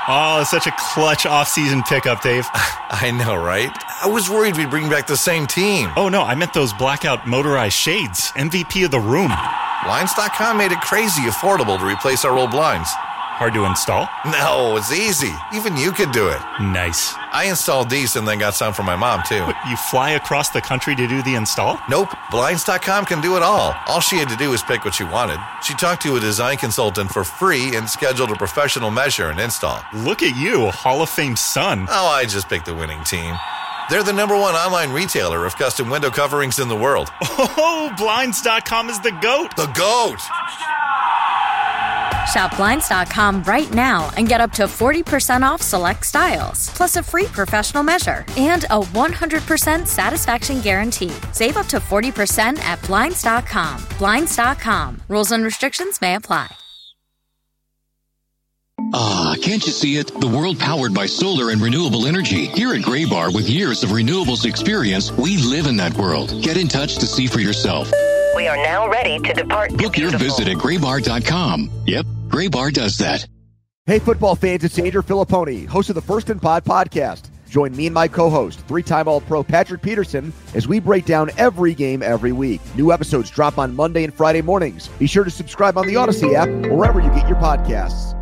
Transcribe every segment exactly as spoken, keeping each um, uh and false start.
Oh, such a clutch off-season pickup, Dave. I know, right? I was worried we'd bring back the same team. Oh, no, I meant those blackout motorized shades. M V P of the room. Blinds dot com made it crazy affordable to replace our old blinds. Hard to install? No, it's easy. Even you could do it. Nice. I installed these and then got some for my mom, too. What, you fly across the country to do the install? Nope. Blinds dot com can do it all. All she had to do was pick what she wanted. She talked to a design consultant for free and scheduled a professional measure and install. Look at you, Hall of Fame son. Oh, I just picked the winning team. They're the number one online retailer of custom window coverings in the world. Oh, Blinds dot com is the GOAT. The GOAT! Shop Blinds dot com right now and get up to forty percent off select styles, plus a free professional measure and a one hundred percent satisfaction guarantee. Save up to forty percent at Blinds dot com. Blinds dot com. Rules and restrictions may apply. Ah, can't you see it? The world powered by solar and renewable energy. Here at Graybar, with years of renewables experience, we live in that world. Get in touch to see for yourself. We are now ready to depart. Book your visit at graybar dot com. Yep, Graybar does that. Hey, football fans, it's Andrew Filipponi, host of the First and Pod podcast. Join me and my co-host, three-time All-Pro Patrick Peterson, as we break down every game every week. New episodes drop on Monday and Friday mornings. Be sure to subscribe on the Odyssey app or wherever you get your podcasts.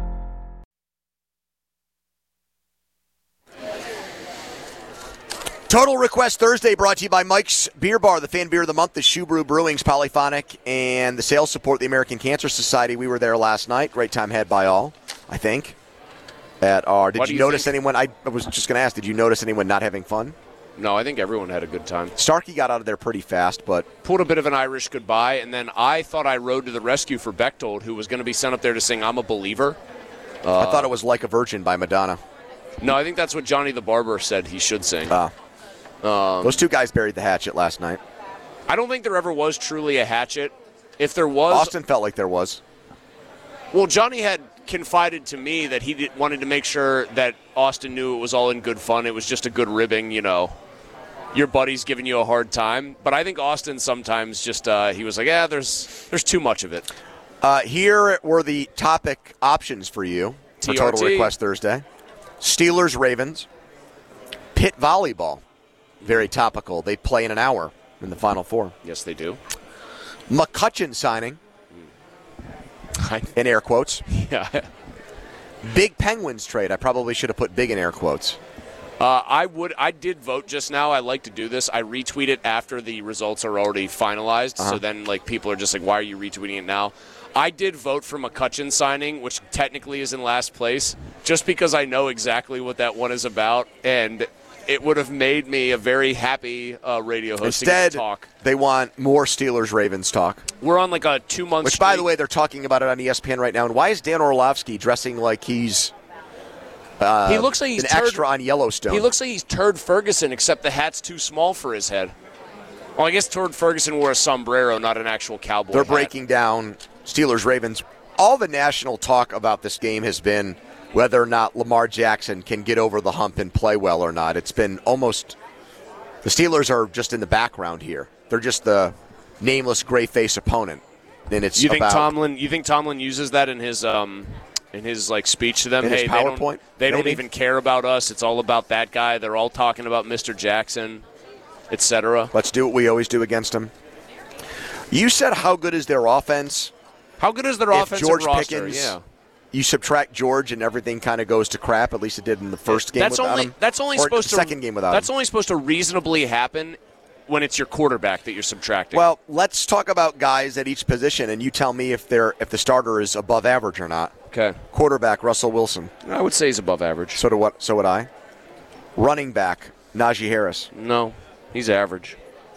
Total Request Thursday brought to you by Mike's Beer Bar, the fan beer of the month, the Shoe Brew Brewing's Polyphonic, and the sales support the American Cancer Society. We were there last night. Great time had by all, I think. At our, did you, you notice think? anyone, I was just going to ask, did you notice anyone not having fun? No, I think everyone had a good time. Starkey got out of there pretty fast, but... Pulled a bit of an Irish goodbye, and then I thought I rode to the rescue for Bechtold, who was going to be sent up there to sing I'm a Believer. Uh, I thought it was Like a Virgin by Madonna. No, I think that's what Johnny the Barber said he should sing. Uh, um, Those two guys buried the hatchet last night. I don't think there ever was truly a hatchet. If there was... Austin felt like there was. Well, Johnny had confided to me that he did, wanted to make sure that Austin knew it was all in good fun. It was just a good ribbing, you know. Your buddy's giving you a hard time. But I think Austin sometimes just, uh, he was like, yeah, there's there's too much of it. Uh, here were the topic options for you for T R T. Total Request Thursday. Steelers, Ravens, Pitt volleyball. Very topical. They play in an hour in the Final Four. Yes, they do. McCutcheon signing. In air quotes. Yeah. Big Penguins trade. I probably should have put big in air quotes. Uh, I would. I did vote just now. I like to do this. I retweet it after the results are already finalized. Uh-huh. So then, like, people are just like, "Why are you retweeting it now?" I did vote for McCutcheon signing, which technically is in last place, just because I know exactly what that one is about, and it would have made me a very happy uh, radio host. Instead, to talk. They want more Steelers-Ravens talk. We're on like a two-month Which, streak. by the way, they're talking about it on E S P N right now. And why is Dan Orlovsky dressing like he's uh, he looks like he's an turd, extra on Yellowstone? He looks like he's Turd Ferguson, except the hat's too small for his head. Well, I guess Turd Ferguson wore a sombrero, not an actual cowboy They're hat. breaking down Steelers-Ravens. All the national talk about this game has been whether or not Lamar Jackson can get over the hump and play well or not. It's been almost – the Steelers are just in the background here. They're just the nameless gray-face opponent. And it's you think about, Tomlin? You think Tomlin uses that in his um, in his like speech to them? In hey, his they PowerPoint, don't, they don't maybe? even care about us. It's all about that guy. They're all talking about Mister Jackson, et cetera. Let's do what we always do against them. You said how good is their offense? How good is their if offensive George roster? Pickens, yeah. You subtract George and everything kind of goes to crap. At least it did in the first game that's without only, him. That's only or supposed the to second game without That's him. only supposed to reasonably happen when it's your quarterback that you're subtracting. Well, let's talk about guys at each position, and you tell me if they're if the starter is above average or not. Okay. Quarterback Russell Wilson. I would say he's above average. So do what? So would I. Running back Najee Harris. No, he's average.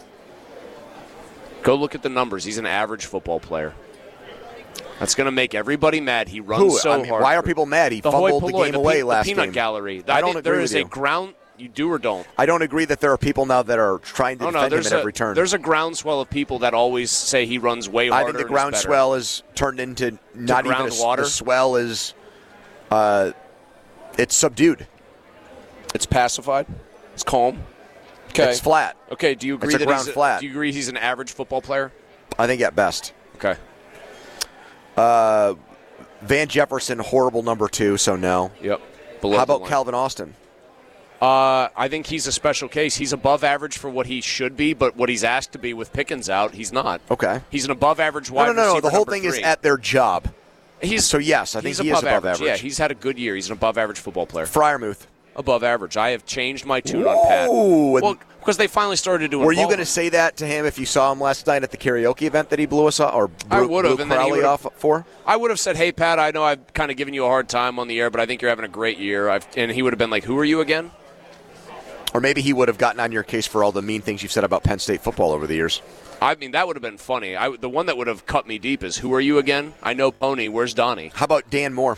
Go look at the numbers. He's an average football player. That's going to make everybody mad. He runs Who? so I mean, hard. why are people mad? He the fumbled Hoi the Polloi, game the away pe- last the peanut game. gallery. I, I don't think agree there with is a you. ground. You do or don't? I don't agree that there are people now that are trying to oh, defend no, him at a, every turn. There's a groundswell of people that always say he runs way harder. I think the and is better. groundswell is turned into not even a water? The swell is uh, it's subdued. It's pacified. It's calm. Okay. It's flat. Okay. Do you agree It's a that ground he's flat. Do you agree he's an average football player? I think at best. Okay. Uh, Van Jefferson, horrible number two, so no. Yep. below How the about line. Calvin Austin? Uh, I think he's a special case. He's above average for what he should be, but what he's asked to be with Pickens out, he's not. Okay. He's an above average wide No, no, no. receiver The whole number thing three. is at their job. He's So, yes, I think he's he above is above average. Yeah, he's had a good year. He's an above average football player. Fryermuth. Above average. I have changed my tune on Pat. Whoa. Well, because they finally started doing. Were you ball. going to say that to him if you saw him last night at the karaoke event that he blew us off, or I blew, would've, blew and then he Crowley would've- off for? I would have said, "Hey, Pat, I know I've kind of given you a hard time on the air, but I think you're having a great year." I've, and he would have been like, "Who are you again?" Or maybe he would have gotten on your case for all the mean things you've said about Penn State football over the years. I mean, that would have been funny. I, the one that would have cut me deep is, "Who are you again? I know Pony. Where's Donnie?" How about Dan Moore?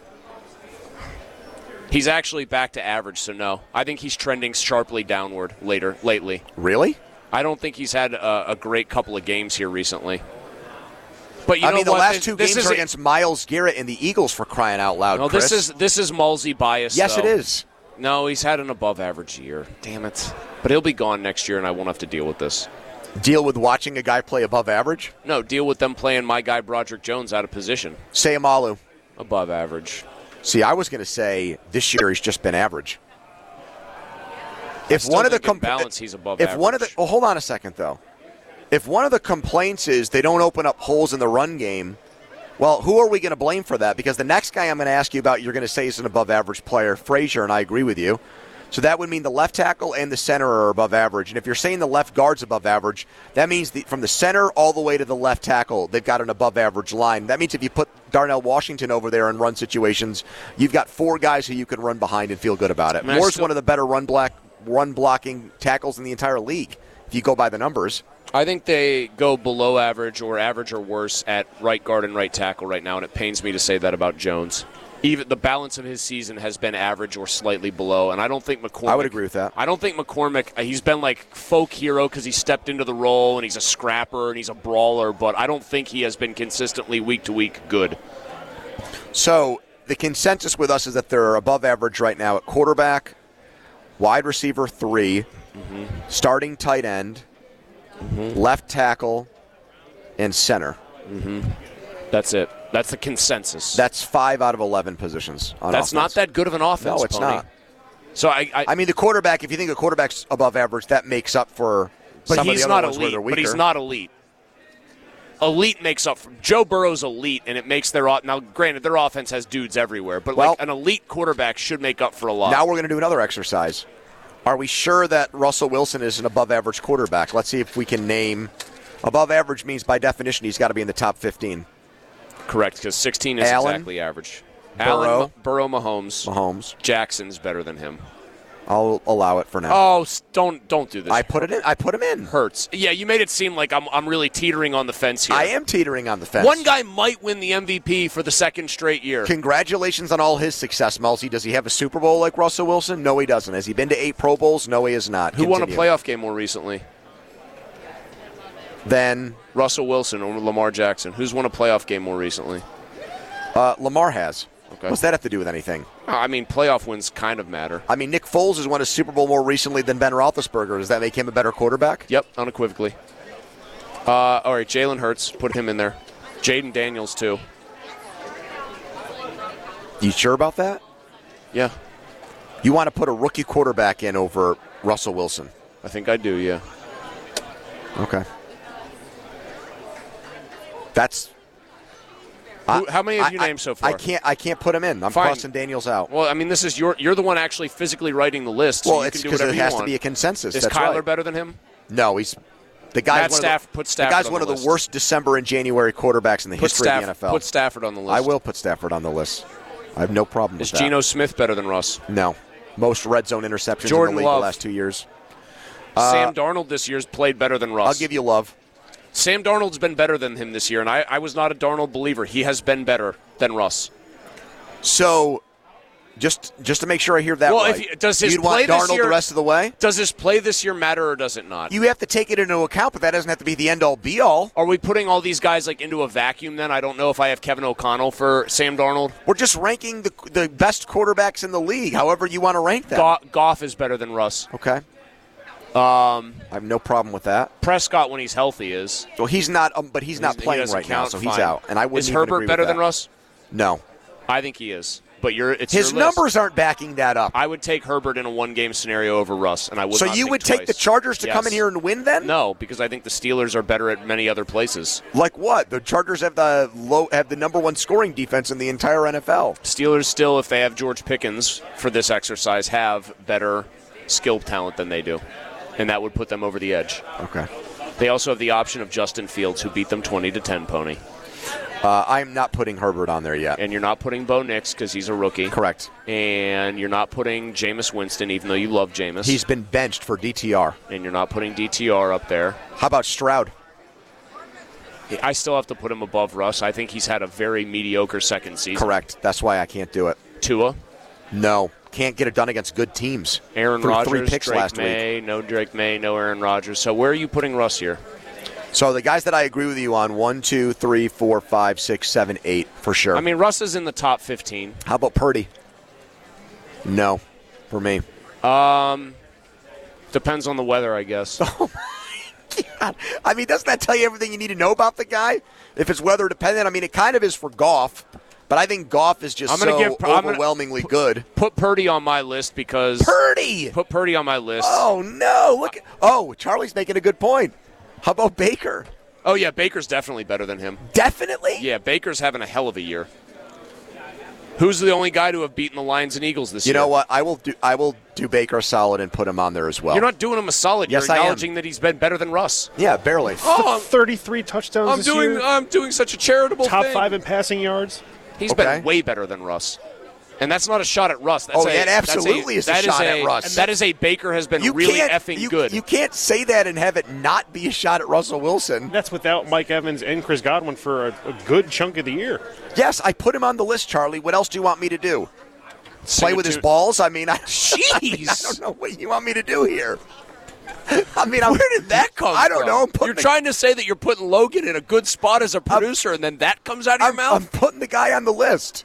He's actually back to average, so no. I think he's trending sharply downward later, lately. Really? I don't think he's had a, a great couple of games here recently. But you I know mean, the what? last This- two this games is are a- against Myles Garrett and the Eagles, for crying out loud, No, Chris. this is this is Malsey bias. Yes, though. it is. No, he's had an above-average year. Damn it! But he'll be gone next year, and I won't have to deal with this. Deal with watching a guy play above average? No, deal with them playing my guy Broderick Jones out of position. Sayamalu. Above average. See, I was going to say this year he's just been average. If still one of the think in compl- balance, he's above if one of the average. well, hold on a second though. If one of the complaints is they don't open up holes in the run game, well, who are we going to blame for that? Because the next guy I'm going to ask you about, you're going to say is an above average player, Frazier, and I agree with you. So that would mean the left tackle and the center are above average. And if you're saying the left guard's above average, that means the, from the center all the way to the left tackle, they've got an above average line. That means if you put Darnell Washington over there in run situations, you've got four guys who you can run behind and feel good about it. Man, I Moore's still- one of the better run black run blocking tackles in the entire league, if you go by the numbers. I think they go below average or average or worse at right guard and right tackle right now, and it pains me to say that about Jones. Even the balance of his season has been average or slightly below, and I don't think McCormick. I would agree with that. I don't think McCormick. He's been like folk hero because he stepped into the role and he's a scrapper and he's a brawler, but I don't think he has been consistently week to week good. So the consensus with us is that they're above average right now at quarterback, wide receiver three, Mm-hmm. starting tight end, Mm-hmm. left tackle, and center. That's it. That's the consensus. That's five out of eleven positions on That's offense. not that good of an offense. No, it's Pony. not. So I, I, I mean, the quarterback, if you think a quarterback's above average, that makes up for but some he's of the other not ones where elite. they're weaker. But he's not elite. Elite makes up for Joe Burrow's elite, and it makes their o- now. Granted, their offense has dudes everywhere, but Well- like an elite quarterback should make up for a lot. Now we're going to do another exercise. Are we sure that Russell Wilson is an above-average quarterback? Let's see if we can name. Above average means, by definition, he's got to be in the top fifteen. Correct, because sixteen is Allen, exactly average. Burrow. Allen, Burrow, Mahomes, Mahomes. Jackson's better than him. I'll allow it for now. Oh, s- don't don't do this. I put it in. I put him in. Hurts. Yeah, you made it seem like I'm I'm really teetering on the fence here. I am teetering on the fence. One guy might win the M V P for the second straight year. Congratulations on all his success, Melzi. Does he have a Super Bowl like Russell Wilson? No, he doesn't. Has he been to eight Pro Bowls? No, he has not. Who won a Continue. playoff game more recently? Then Russell Wilson or Lamar Jackson? Who's won a playoff game more recently? uh, Lamar has. Okay. What's that have to do with anything? I mean, playoff wins kind of matter. I mean, Nick Foles has won a Super Bowl more recently than Ben Roethlisberger. Does that make him a better quarterback? Yep, unequivocally. Uh, all right, Jalen Hurts, put him in there. Jaden Daniels, too. You sure about that? Yeah, You want to put a rookie quarterback in over Russell Wilson? I think I do, yeah. Okay. That's. Who, how many have you I, named so far? I can't. I can't put him in. I'm Fine. crossing Daniels out. Well, I mean, this is your. You're the one actually physically writing the list. So Well, you it's can do because whatever it you has want. to be a consensus. Is That's Kyler right. better than him? No, he's the guy's Matt one Staff- of the, put the Stafford guy's on one the of list. the worst December and January quarterbacks in the Put, history Staff, of the N F L. put Stafford on the list. I will put Stafford on the list. I have no problem Is with that. Geno Smith better than Russ? No, most red zone interceptions Jordan in the league Love. the last two years. Sam Darnold this year's played better than Russ. I'll give you love. Sam Darnold's been better than him this year, and I, I was not a Darnold believer. He has been better than Russ. So, just just to make sure I hear that Well, right, if he- does his you'd want play this Darnold year- the rest of the way? Does his play this year matter or does it not? You have to take it into account, but that doesn't have to be the end all be all. Are we putting all these guys like into a vacuum then? I don't know if I have Kevin O'Connell for Sam Darnold. We're just ranking the the best quarterbacks in the league, however you want to rank them. Go- Goff is better than Russ. Okay. Um, I have no problem with that. Prescott, when he's healthy, is. Well, he's not, um, but he's not He's- he playing doesn't right now, count, so he's fine. out. And I wouldn't Is even Herbert agree better with than that. Russ? No. I think he is. But you're it's his your list. numbers aren't backing that up. I would take Herbert in a one-game scenario over Russ, and I would. So not you think would twice. take the Chargers to Yes. come in here and win then? No, because I think the Steelers are better at many other places. Like what? The Chargers have the low have the number one scoring defense in the entire N F L. Steelers still, if they have George Pickens for this exercise, have better skill talent than they do, and that would put them over the edge. Okay. They also have the option of Justin Fields, who beat them twenty to ten, Pony. Uh, I'm not putting Herbert on there yet. And you're not putting Bo Nix because he's a rookie. Correct. And you're not putting Jameis Winston, even though you love Jameis. He's been benched for D T R. And you're not putting D T R up there. How about Stroud? I still have to put him above Russ. I think he's had a very mediocre second season. Correct. That's why I can't do it. Tua? No. Can't get it done against good teams. Aaron Threw Rodgers, three picks Drake last May, week. no Drake May, no Aaron Rodgers. So where are you putting Russ here? So the guys that I agree with you on, one, two, three, four, five, six, seven, eight, for sure. I mean, Russ is in the top fifteen. How about Purdy? No, for me. Um, depends on the weather, I guess. Oh, my God. I mean, doesn't that tell you everything you need to know about the guy? If it's weather dependent, I mean, it kind of is for Goff, but I think Goff is just I'm gonna so give, I'm gonna overwhelmingly put, good. Put Purdy on my list because... Purdy! Put Purdy on my list. Oh, no. Look. At, oh, Charlie's making a good point. How about Baker? Oh, yeah, Baker's definitely better than him. Definitely? Yeah, Baker's having a hell of a year. Who's the only guy to have beaten the Lions and Eagles this you year? know what? I will do I will do Baker a solid and put him on there as well. You're not doing him a solid. Yes, You're I am. acknowledging that he's been better than Russ. Yeah, barely. Oh, I'm, thirty-three touchdowns I'm this doing year. I'm doing such a charitable Top thing. five in passing yards. He's Okay. been way better than Russ. And that's not a shot at Russ. That's Oh, a, that absolutely that's is a that shot a, at Russ. That is a Baker has been You really can't- effing you, good. You can't say that and have it not be a shot at Russell Wilson. That's without Mike Evans and Chris Godwin for a, a good chunk of the year. Yes, I put him on the list, Charlie. What else do you want me to do? Sing Play a with his tune. balls? I mean, I, Jeez. I don't know what you want me to do here. I mean, I'm, Where did that come I don't from? know. I'm putting You're the, trying to say that you're putting Logan in a good spot as a producer, and then that comes out of your I'm, mouth? I'm putting the guy on the list.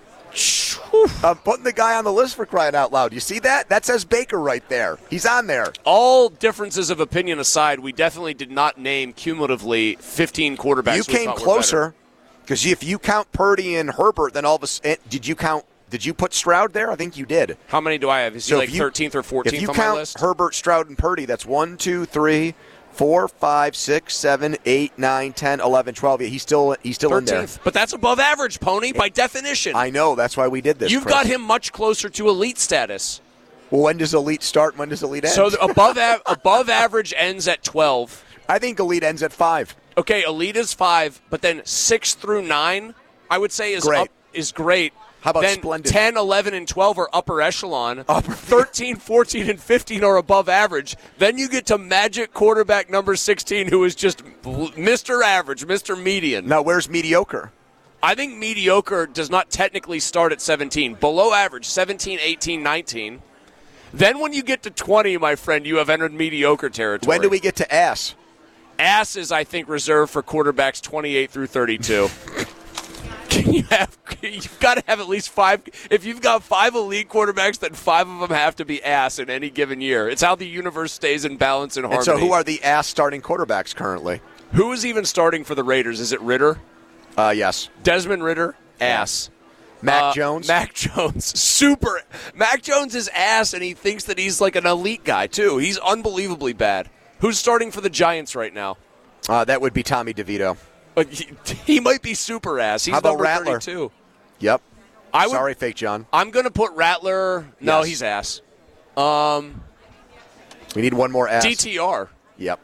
I'm putting the guy on the list for crying out loud. You see that? That says Baker right there. He's on there. All differences of opinion aside, we definitely did not name cumulatively fifteen quarterbacks. You we came thought were closer because if you count Purdy and Herbert, then all of a sudden, did you count? Did you put Stroud there? I think you did. better. How many do I have? Is he So like if you- thirteenth or fourteenth If you on count my list? Herbert, Stroud, and Purdy, that's one, two, three, four, five, six, seven, eight, nine, ten, eleven, twelve. Yeah, he's still he's still in there. thirteenth. But that's above average, Pony, by definition. I know. That's why we did this. You've Chris. got him much closer to elite status. Well, when does elite start? When does elite end? So the above av- above average ends at twelve. I think elite ends at five. Okay, elite is five, but then six through nine, I would say is Great. up is great. How about then splendid? ten, eleven, and twelve are upper echelon. Upper- thirteen, fourteen, and fifteen are above average. Then you get to magic quarterback number sixteen, who is just Mister Average, Mister Median. Now, where's mediocre? I think mediocre does not technically start at seventeen. Below average, seventeen, eighteen, nineteen. Then when you get to twenty, my friend, you have entered mediocre territory. When do we get to ass? Ass is, I think, reserved for quarterbacks twenty-eight through thirty-two. Can you have? You've got to have at least five. If you've got five elite quarterbacks, then five of them have to be ass in any given year. It's how the universe stays in balance and harmony. And so, who are the ass starting quarterbacks currently? Who is even starting for the Raiders? Is it Ritter? Uh, yes, Desmond Ritter? Ass. Mac Uh, Jones. Mac Jones. Super. Mac Jones is ass, and he thinks that he's like an elite guy, too. He's unbelievably bad. Who's starting for the Giants right now? Uh, that would be Tommy DeVito. Uh, he, he might be super ass. He's How about number Rattler? thirty-two. Yep. I would, Sorry, fake John. I'm going to put Rattler. No, Yes. he's ass. Um, We need one more ass. D T R. Yep.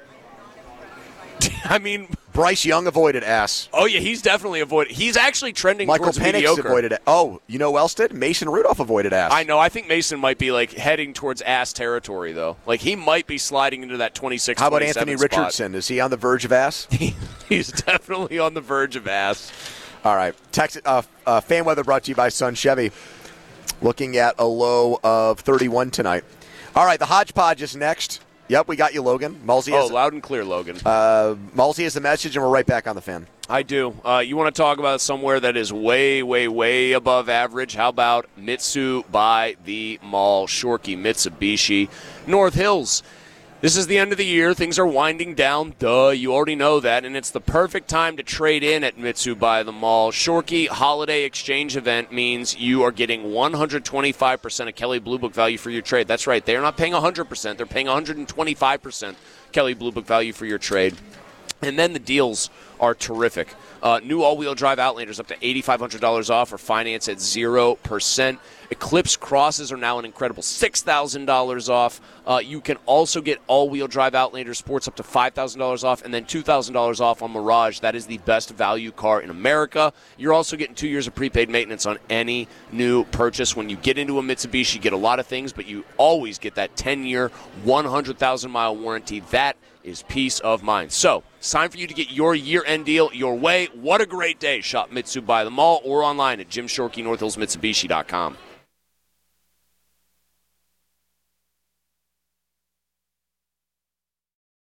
I mean, Bryce Young avoided ass. oh yeah, he's definitely avoided. He's actually trending Michael towards Penix mediocre. avoided it. Oh, you know who else did? Mason Rudolph avoided ass. I know. I think Mason might be like heading towards ass territory, though. Like he might be sliding into that twenty-six. How about twenty-seven Anthony spot. Richardson? Is he on the verge of ass? He's definitely on the verge of ass. All right. Texas, uh, uh, fan weather brought to you by Sun Chevy. Looking at a low of thirty-one tonight. All right, the Hodgepodge is next. Yep, we got you, Logan. Mulsey Oh, has, loud and clear, Logan. uh, Mulsey has the message, and we're right back on the fan. I do. Uh, you want to talk about somewhere that is way, way, way above average? How about Mitsu by the Mall, Shorkey Mitsubishi, North Hills? This is the end of the year. Things are winding down. Duh, you already know that. And it's the perfect time to trade in at Mitsu by the Mall. Shorkey Holiday Exchange Event means you are getting one hundred twenty-five percent of Kelley Blue Book value for your trade. That's right. They're not paying one hundred percent. They're paying one hundred twenty-five percent Kelley Blue Book value for your trade. And then the deals are terrific. Uh, new all-wheel drive Outlanders up to eight thousand five hundred dollars off or finance at zero percent. Eclipse Crosses are now an incredible six thousand dollars off. Uh, you can also get all-wheel drive Outlander Sports up to five thousand dollars off and then two thousand dollars off on Mirage. That is the best value car in America. You're also getting two years of prepaid maintenance on any new purchase. When you get into a Mitsubishi, you get a lot of things, but you always get that ten-year, one hundred thousand mile warranty. That is peace of mind. So, it's time for you to get your year-end deal your way. What a great day. Shop Mitsu by the Mall or online at Jim Shorkey, North Hills Mitsubishi dot com.